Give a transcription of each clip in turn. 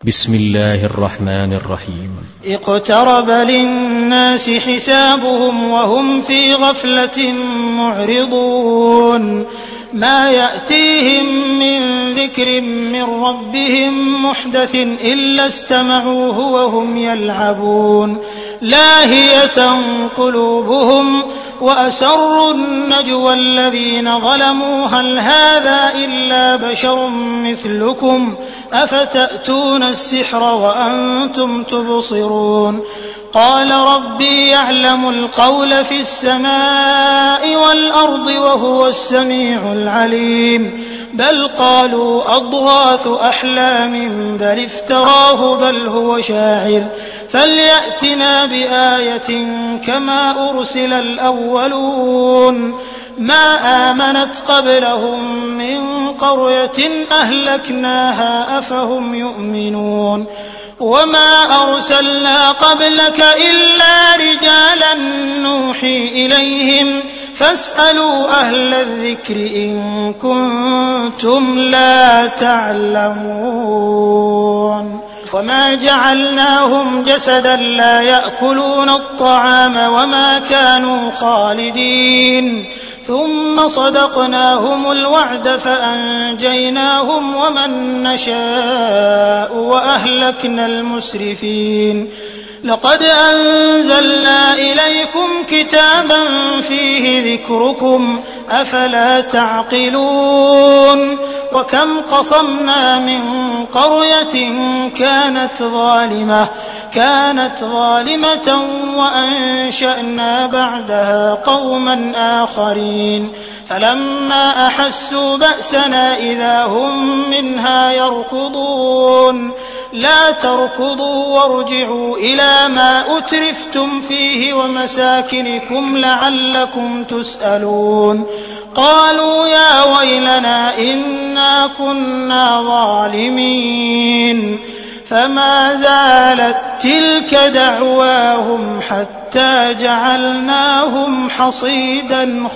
بسم الله الرحمن الرحيم. اقترب للناس حسابهم وهم في غفلة معرضون ما يأتيهم من ذكر من ربهم محدث إلا استمعوه وهم يلعبون لاهية قلوبهم وأسروا النجوى الذين ظلموا هل هذا إلا بشر مثلكم أفتأتون السحر وأنتم تبصرون قال ربي يعلم القول في السماء والأرض وهو السميع العليم بل قالوا أضغاث أحلام بل افتراه بل هو شاعر فليأتنا بآية كما أرسل الأولون ما آمنت قبلهم من قرية أهلكناها أفهم يؤمنون وما أرسلنا قبلك إلا رجالا نوحي إليهم فاسألوا أهل الذكر إن كنتم لا تعلمون وما جعلناهم جسدا لا يأكلون الطعام وما كانوا خالدين ثم صدقناهم الوعد فأنجيناهم ومن نشاء وأهلكنا المسرفين لقد أنزلنا إليكم كتابا فيه ذكركم أفلا تعقلون وكم قصمنا من قرية كانت ظالمة وأنشأنا بعدها قوما آخرين فلما أحسوا بأسنا إذا هم منها يركضون لا تركضوا وارجعوا إلى ما أترفتم فيه ومساكنكم لعلكم تسألون قالوا يا ويلنا إنا كنا ظالمين فما زالت تلك دعواهم حتى جعلناهم حصيدا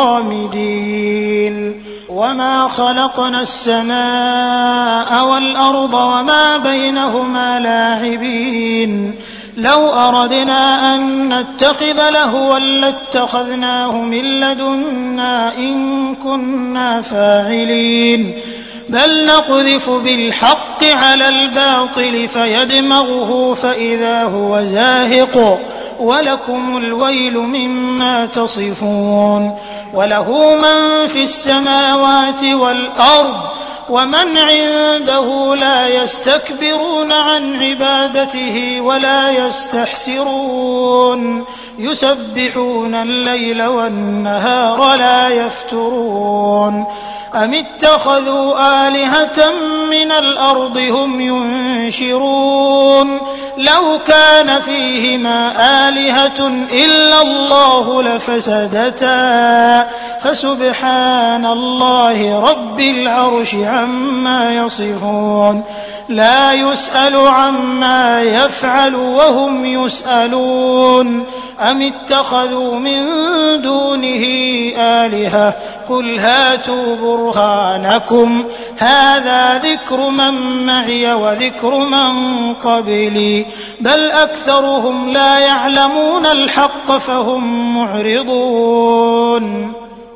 خامدين وما خلقنا السماء والأرض وما بينهما لاعبين لو أردنا أن نتخذ لهوا لاتخذناه من لدنا إن كنا فاعلين بل نقذف بالحق على الباطل فيدمغه فإذا هو زاهق ولكم الويل مما تصفون وله من في السماوات والأرض ومن عنده لا يستكبرون عن عبادته ولا يستحسرون يسبحون الليل والنهار لا يفترون أم اتخذوا آلهة من الأرض هم ينشرون لو كان فيهما آلهة إلا الله لفسدتا فسبحان الله رب العرش عما يصفون لا يسأل عما يفعل وهم يسألون أم اتخذوا من دونه آلهة قل هاتوا برهانكم هذا ذكر من معي وذكر من قبلي بل أكثرهم لا يعلمون الحق فهم معرضون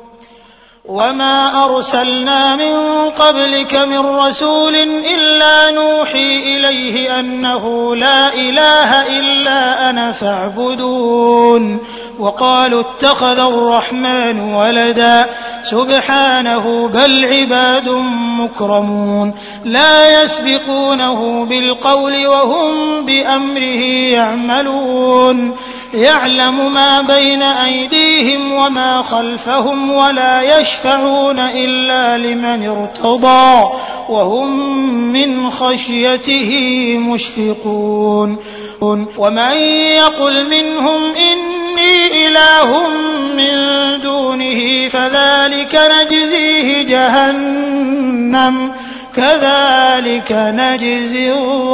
وما أرسلنا من قبلك من رسول إلا نوحي إليه أنه لا إله إلا أنا فاعبدون وقالوا اتخذ الرحمن ولدا سبحانه بل عباد مكرمون لا يسبقونه بالقول وهم بأمره يعملون يعلم ما بين أيديهم وما خلفهم ولا يشفعون إلا لمن ارتضى وهم من خشيته مشفقون ومن يقل منهم إني إله من دونه فذلك نجزيه جهنم كذلك نجزي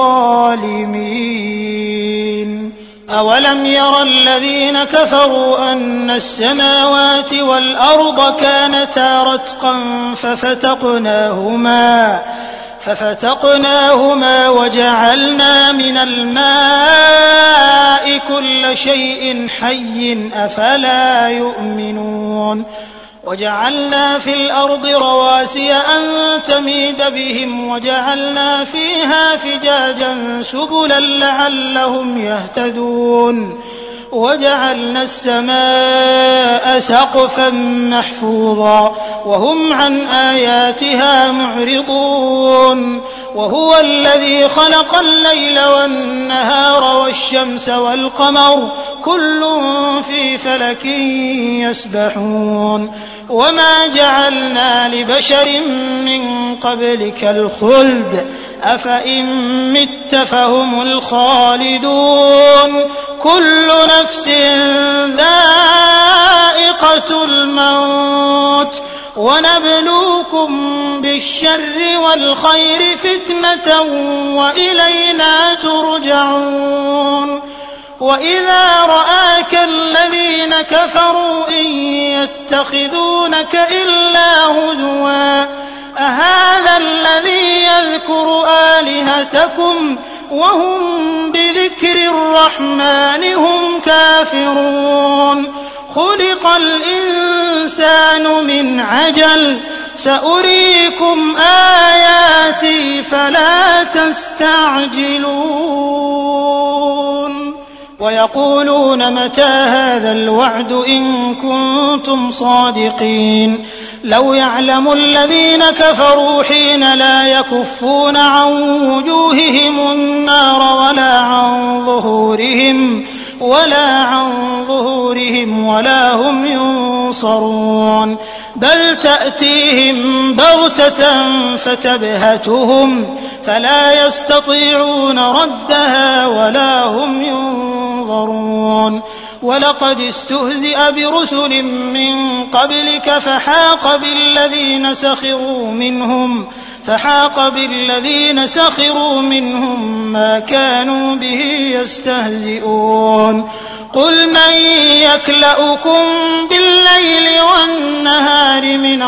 الظالمين أولم ير الذين كفروا أن السماوات والأرض كانتا رتقا ففتقناهما وجعلنا من الماء كل شيء حي أفلا يؤمنون وجعلنا في الأرض رواسي أن تميد بهم وجعلنا فيها فجاجا سبلا لعلهم يهتدون وجعلنا السماء سقفا محفوظا وهم عن آياتها معرضون وهو الذي خلق الليل والنهار والشمس والقمر كل في فلك يسبحون وما جعلنا لبشر من قبلك الخلد أفإن مت فهم الخالدون كل نفس ذائقة الموت ونبلوكم بالشر والخير فتنة وإلينا ترجعون وإذا رآك الذين كفروا إن يتخذونك إلا هزوا أهذا الذي يذكر آلهتكم وهم بذكر الرحمن هم كافرون خلق الإنسان من عجل سأريكم آياتي فلا تستعجلون ويقولون متى هذا الوعد إن كنتم صادقين لو يعلم الذين كفروا حين لا يكفون عن وجوههم النار ولا عن ظهورهم ولا هم ينصرون بل تأتيهم بغتة فتبهتهم فلا يستطيعون ردها ولا هم ينظرون ولقد استهزئ برسل من قبلك فحاق بالذين سخروا منهم ما كانوا به يستهزئون قل من يكلؤكم بالليل والنهار من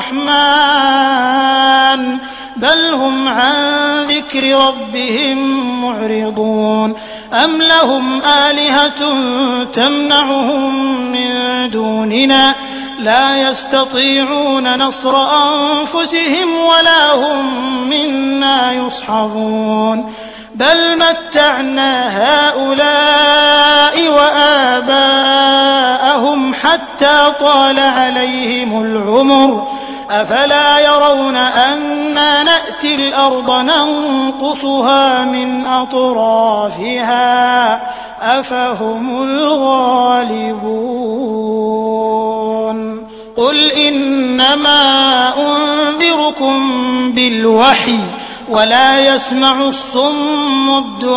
الرحمن بل هم عن ذكر ربهم معرضون أم لهم آلهة تمنعهم من دوننا لا يستطيعون نصر أنفسهم ولا هم منا يصحبون بل متعنا هؤلاء وآباءهم حتى طال عليهم العمر أفلا يرون أنا نأتي الأرض ننقصها من أطرافها أفهم الغالبون قل إنما أنذركم بالوحي ولا يسمع الصم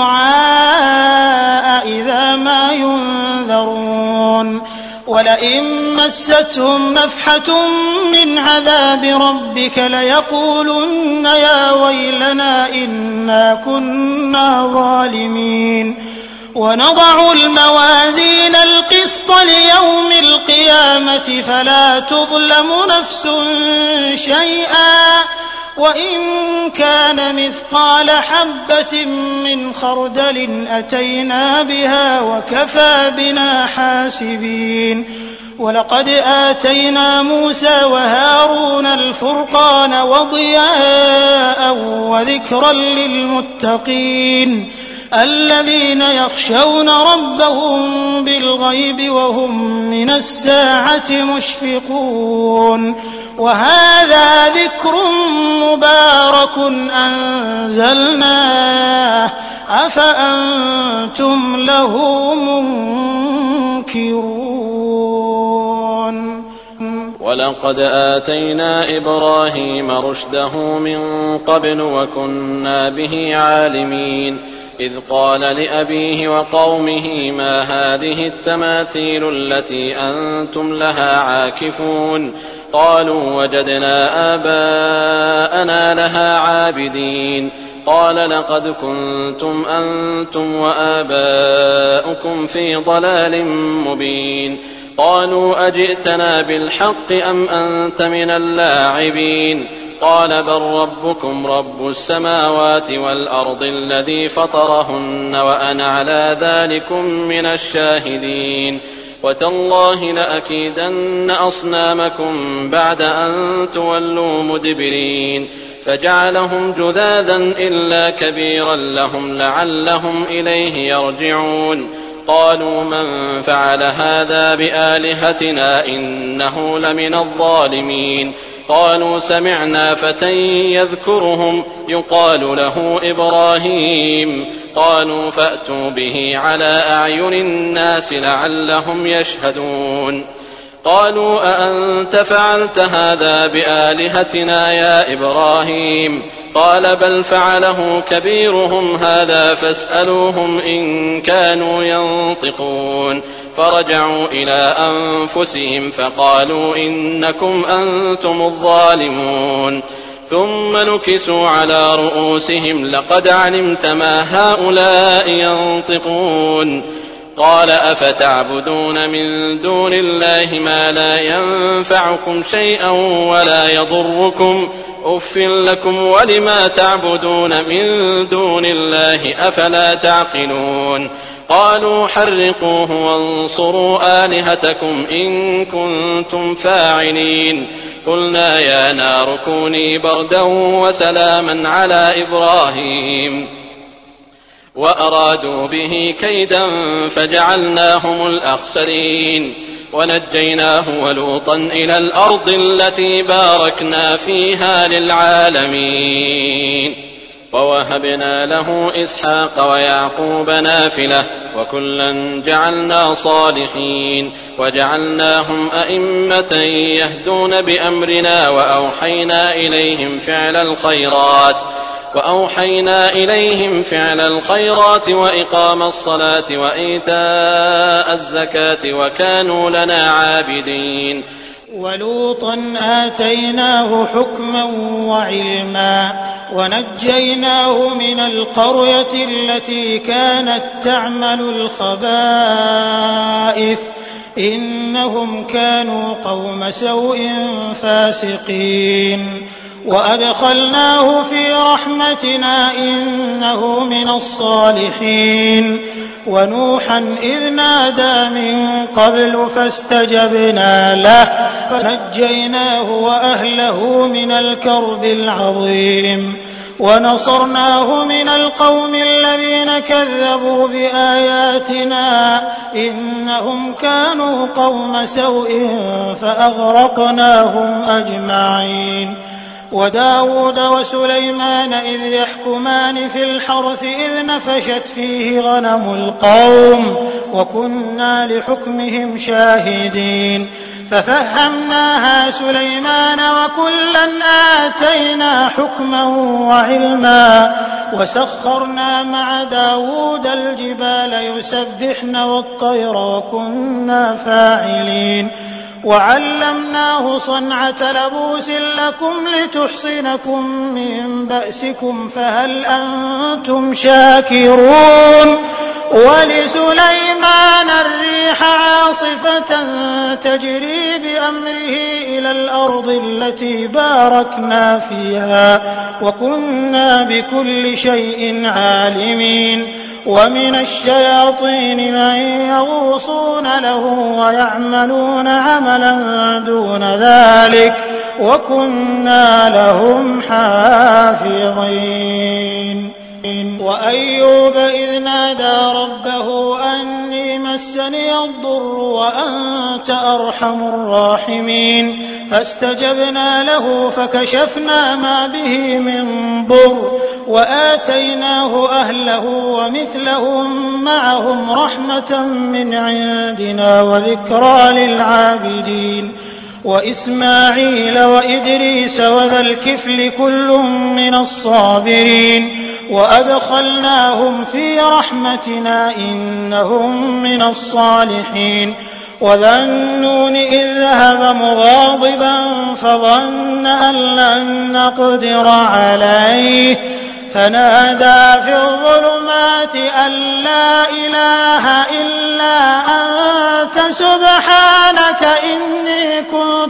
الدعاء إذا ما ينذرون ولئن مستهم نفحة من عذاب ربك ليقولن يا ويلنا إنا كنا ظالمين ونضع الموازين القسط ليوم القيامة فلا تظلم نفس شيئا وإن كان مثقال حبة من خردل أتينا بها وكفى بنا حاسبين ولقد آتينا موسى وهارون الفرقان وضياء وذكرا للمتقين الذين يخشون ربهم بالغيب وهم من الساعة مشفقون وهذا ذكر مبارك أنزلناه أفأنتم له منكرون ولقد آتينا إبراهيم رشده من قبل وكنا به عالمين إذ قال لأبيه وقومه ما هذه التماثيل التي أنتم لها عاكفون قالوا وجدنا آباءنا لها عابدين قال لقد كنتم أنتم وآباؤكم في ضلال مبين قالوا أجئتنا بالحق أم أنت من اللاعبين قال بل ربكم رب السماوات والأرض الذي فطرهن وأنا على ذلكم من الشاهدين وتالله لأكيدن أصنامكم بعد أن تولوا مدبرين فجعلهم جذاذا إلا كبيرا لهم لعلهم إليه يرجعون قالوا من فعل هذا بآلهتنا إنه لمن الظالمين قالوا سمعنا فتى يذكرهم يقال له إبراهيم قالوا فأتوا به على أعين الناس لعلهم يشهدون قالوا أأنت فعلت هذا بآلهتنا يا إبراهيم قال بل فعله كبيرهم هذا فاسألوهم إن كانوا ينطقون فرجعوا إلى أنفسهم فقالوا إنكم أنتم الظالمون ثم نكسوا على رؤوسهم لقد علمت ما هؤلاء ينطقون قال أفتعبدون من دون الله ما لا ينفعكم شيئا ولا يضركم أف لكم ولما تعبدون من دون الله أفلا تعقلون قالوا حرقوه وانصروا آلهتكم إن كنتم فاعلين قلنا يا نار كوني بردا وسلاما على إبراهيم وأرادوا به كيدا فجعلناهم الأخسرين ونجيناه ولوطا إلى الأرض التي باركنا فيها للعالمين ووهبنا له إسحاق ويعقوب نافلة وكلا جعلنا صالحين وجعلناهم أئمة يهدون بأمرنا وأوحينا إليهم فعل الخيرات وإقام الصلاة وإيتاء الزكاة وكانوا لنا عابدين ولوطا آتيناه حكما وعلما ونجيناه من القرية التي كانت تعمل الخبائث إنهم كانوا قوم سوء فاسقين وأدخلناه في رحمتنا إنه من الصالحين ونوحا إذ نادى من قبل فاستجبنا له فنجيناه وأهله من الكرب العظيم ونصرناه من القوم الذين كذبوا بآياتنا إنهم كانوا قوم سوء فأغرقناهم أجمعين وداود وسليمان إذ يحكمان في الحرث إذ نفشت فيه غنم القوم وكنا لحكمهم شاهدين ففهمناها سليمان وكلا آتينا حكما وعلما وسخرنا مع داود الجبال يسبحن والطير وكنا فاعلين وعلمناه صنعة لبوس لكم لتحصنكم من بأسكم فهل أنتم شاكرون ولسليمان الريح عاصفة تجري بأمره إلى الأرض التي باركنا فيها وكنا بكل شيء عالمين ومن الشياطين من يغوصون له ويعملون عملا دون ذلك وكنا لهم حافظين وأيوب إذ نادى ربه أني مسني الضر وأنت أرحم الراحمين فاستجبنا له فكشفنا ما به من ضر وآتيناه أهله ومثلهم معهم رحمة من عندنا وذكرى للعابدين وإسماعيل وإدريس وذا الكفل كل من الصابرين وأدخلناهم في رحمتنا إنهم من الصالحين وذا النون إذ ذهب مغاضبا فظن أن لن نقدر عليه فنادى في الظلمات أن لا إله إلا أنت سبحانك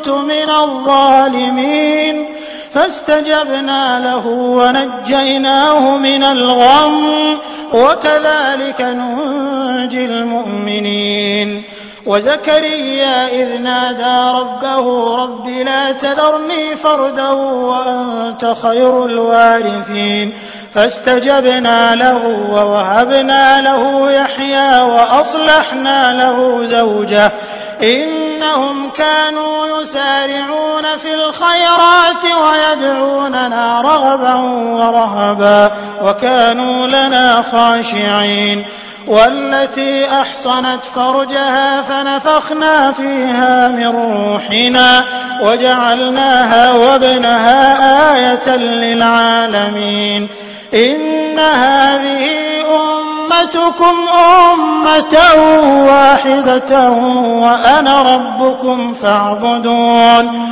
كنت من الظالمين فاستجبنا له ونجيناه من الغم وكذلك ننجي المؤمنين وزكريا إذ نادى ربه رب لا تذرني فردا وأنت خير الوارثين فاستجبنا له ووهبنا له يحيى وأصلحنا له زوجه إنهم كانوا يسارعون في الخيرات ويدعوننا رغبا ورهبا وكانوا لنا خاشعين والتي أحصنت فرجها فنفخنا فيها من روحنا وجعلناها وابنها آية للعالمين إن هذه أمتكم أمة واحدة وأنا ربكم فاعبدون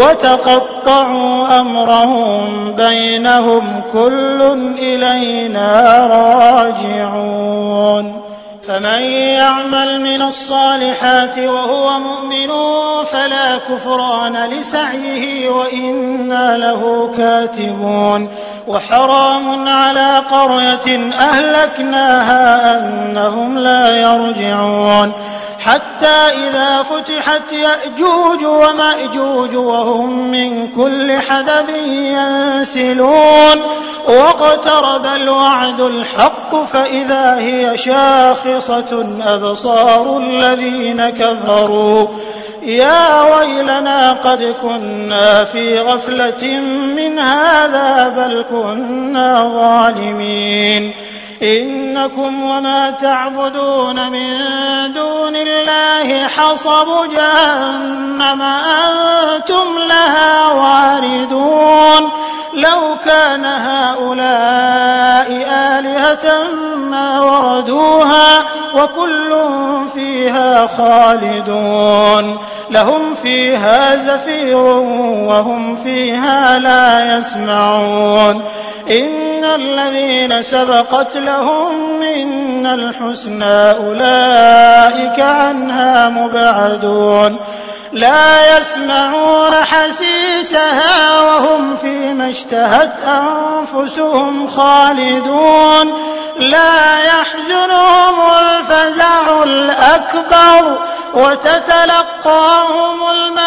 وتقطعوا أمرهم بينهم كل إلينا راجعون فمن يعمل من الصالحات وهو مؤمن فلا كفران لسعيه وإنا له كاتبون وحرام على قرية أهلكناها أنهم لا يرجعون حتى إذا فتحت يأجوج ومأجوج وهم من كل حدب ينسلون واقترب الوعد الحق فإذا هي شاخصة أبصار الذين كفروا يا ويلنا قد كنا في غفلة من هذا بل كنا ظالمين إنكم وما تعبدون من دون الله حصب جهنم أنتم لها واردون لو كان هؤلاء آلهة ما وردوها وكل فيها خالدون لهم فيها زفير وهم فيها لا يسمعون إن الذين سبقت لهم منا الحسنى أولئك عنها مبعدون لا يسمعون حسيسها وهم فيما اشتهت أنفسهم خالدون لا يحزنهم الفزع الأكبر وتتلقاهم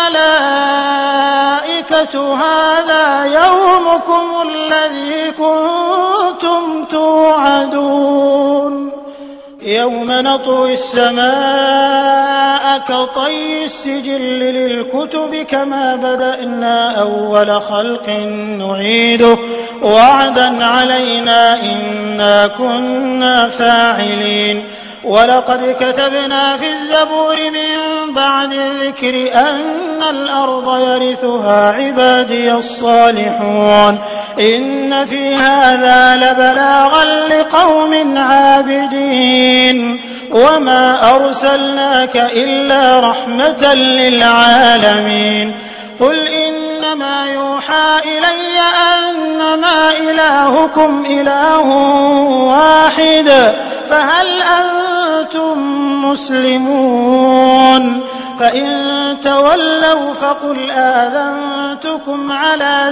الملائكة هذا يومكم الذي كنتم توعدون يوم نطوي السماء كطي السجل للكتب كما بدأنا أول خلق نعيده وعدا علينا إنا كنا فاعلين ولقد كتبنا في الزبور من بعد الذكر أن الأرض يرثها عبادي الصالحون إن في هذا لبلاغا لقوم عابدين وما أرسلناك إلا رحمة للعالمين قل إنما يوحى إلي أنما إلهكم إله واحد فهل أنتم مسلمون فإن تولوا فقل آذنتكم على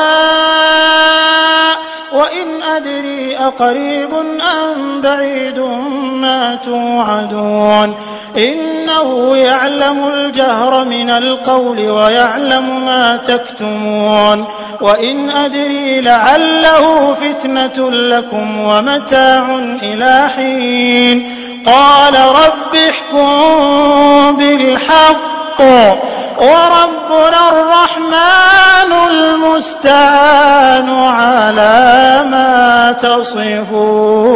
سواء وإن أدري أقريب أم بعيد ما توعدون إنه يعلم الجهر من القول ويعلم ما تكتمون وإن أدري لعله فتنة لكم ومتاع إلى حين قال رب احكم بالحق وربنا الرحمن المستعان على ما تصفون